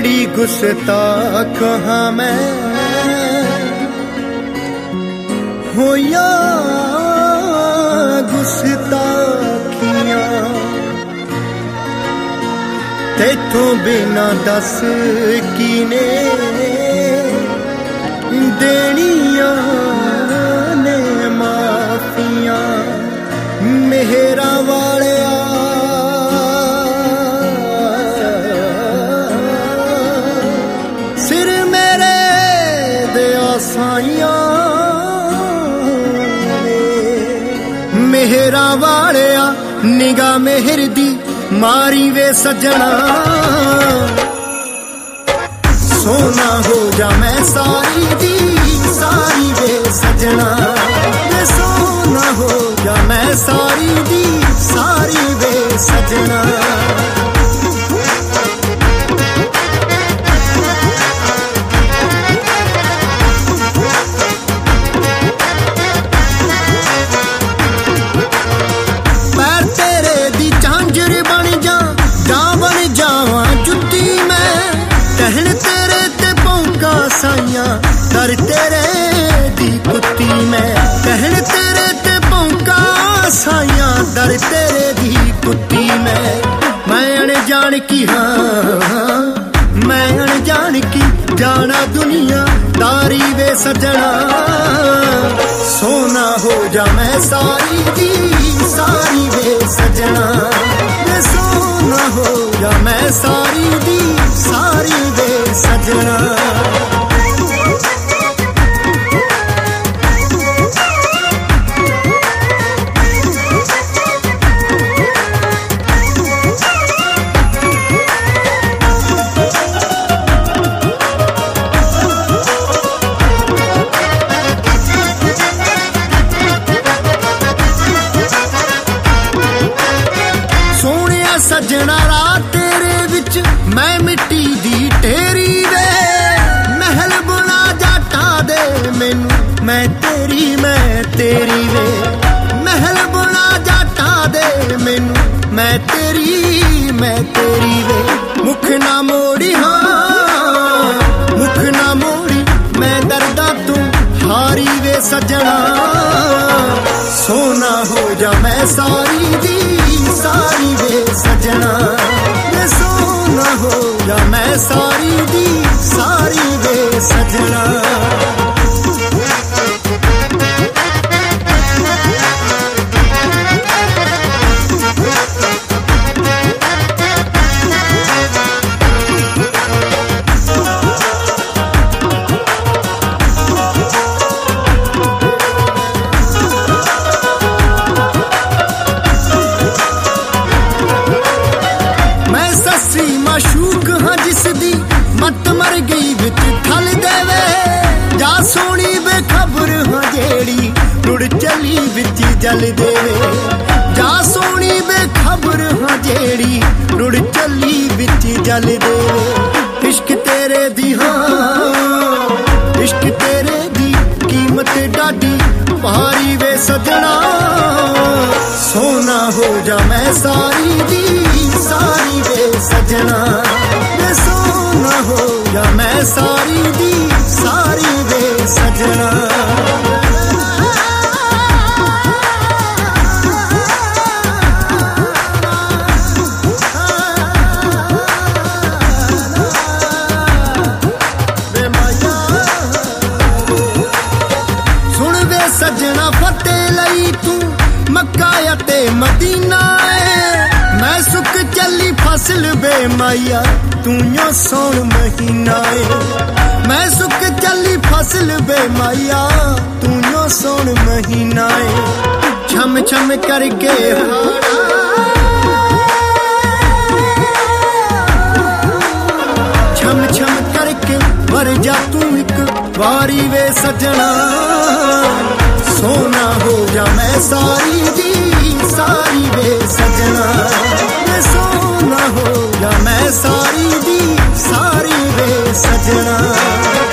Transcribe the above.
बड़ी गुस्ताख हाँ मैं होया गुस्ताखियां तेथों बिना दस कीने देनियां ने माफियां मेहरा वाले सिर मेरे दे आसाइयां मेहरा वाले निगाह मेहर दी मारी वे सजना सोना हो जा मैं सारी दी सारी वे सजना वे सोना हो जा मैं सारी दी सारी वे सजना दर तेरे दी कुत्ती मैं कहन तेरे ते भौंका साइया दर तेरे दी कुत्ती मैं अनजान की हाँ मैं अनजान की जाना दुनिया दारी वे सजना सोना हो जा मैं सारी दी सारी वे सजना वे सोना हो जा मैं सारी दी सारी वे सजना सजना रात तेरे विच मैं मिट्टी दी ढेरी वे महल बुना जाटा दे मैनू मैं तेरी वे महल बुना जाटा दे मैनू मैं तेरी वे मुख ना मोड़ी हाँ मुख ना मोड़ी मैं दर्दा तू हारी वे सजना सोना हो जा मैं सारी दी सारी वे सजना वे सोना हो जा मैं सारी दी सारी वे सजना माशूक हाँ जिसदी मत मर गई विच ठल देवे जा सोनी बेखबर हाँ जेड़ी रुड़ चली विच जल देवे जा सोनी बेखबर हाँ जेड़ी रुड़ चली विच जल देवे इश्क तेरे दी हाँ इश्क तेरे दी कीमत डाडी भारी वे सजना सोना हो जा मैं सारी दी सारी वे सजना वे सोना हो जा मैं सारी दी सारी वे सजना सुन वे सजना फतेह लई तू मक्का ते मदीना मैं सुख चली फसल बे माइया तू यो सोन महीना मैं सुख चली फसल बे माइया तू यो सोन महीना छम छम करके छम छम करके मर जा तू एक वारी वे सजना सोना हो जा मैं सारी दी सारी वे सजना वे सोना हो जा मैं सारी दी सारी वे सजना।